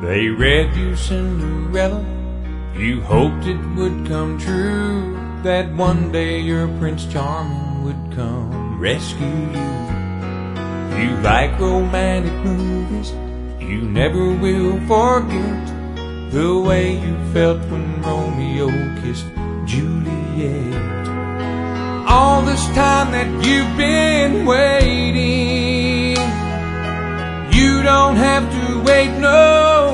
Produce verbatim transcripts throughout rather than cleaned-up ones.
They read you Cinderella, you hoped it would come true, that one day your Prince Charming would come rescue you. You like romantic movies, you never will forget the way you felt when Romeo kissed Juliet. All this time that you've been waiting, you don't have to wait no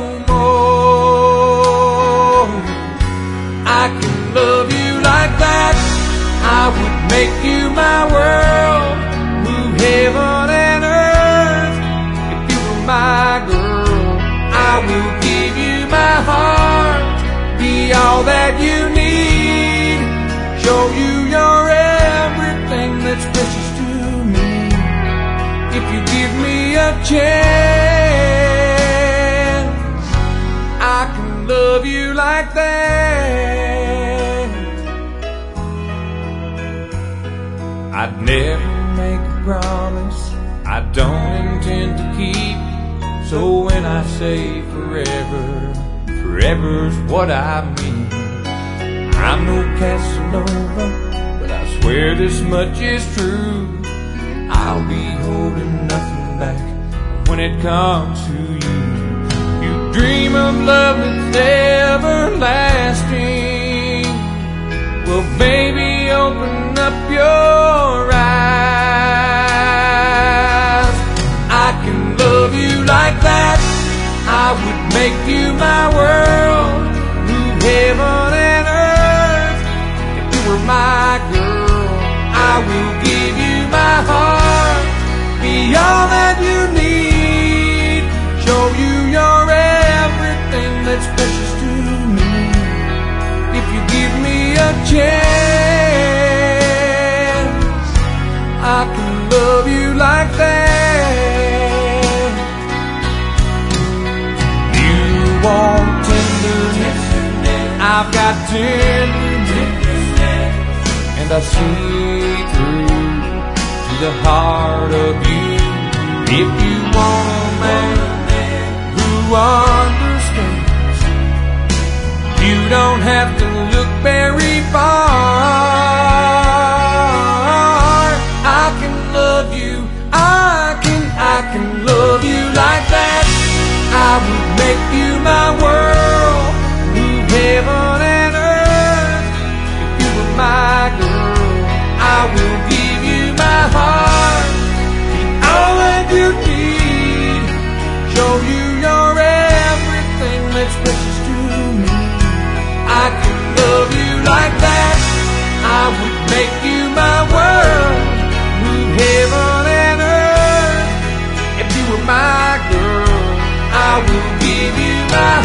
more. I can love you like that, I would make you my world, move heaven and earth. If you were my girl, I will give you my heart, be all that you need, show you your everything that's precious to me. If you give me a chance, I can love you like that. I'd never make a promise I don't intend to keep, so when I say forever, forever's what I mean. I'm no Casanova, but I swear this much is true, I'll be holding nothing back when it comes to you. You dream of love that's everlasting, well baby, open up your eyes. I can love you like that, I would make you my world, move heaven and earth. If you were my girl, I will give you my heart, be all that you need, show you your everything that's precious to me. If you give me a chance, I can love you like that. You want tenderness, I've got tenderness, and I see through to the heart of you. If you want a man who understands, you don't have to look very far. I can love you, I can, I can love you like that. I would make you my world, move heaven and earth. If you were my girl, I will give you my heart, be all that you need, show you your everything that's precious to me. I can love you like that, I would make you my world, move heaven and earth. If you were my girl, I will give you my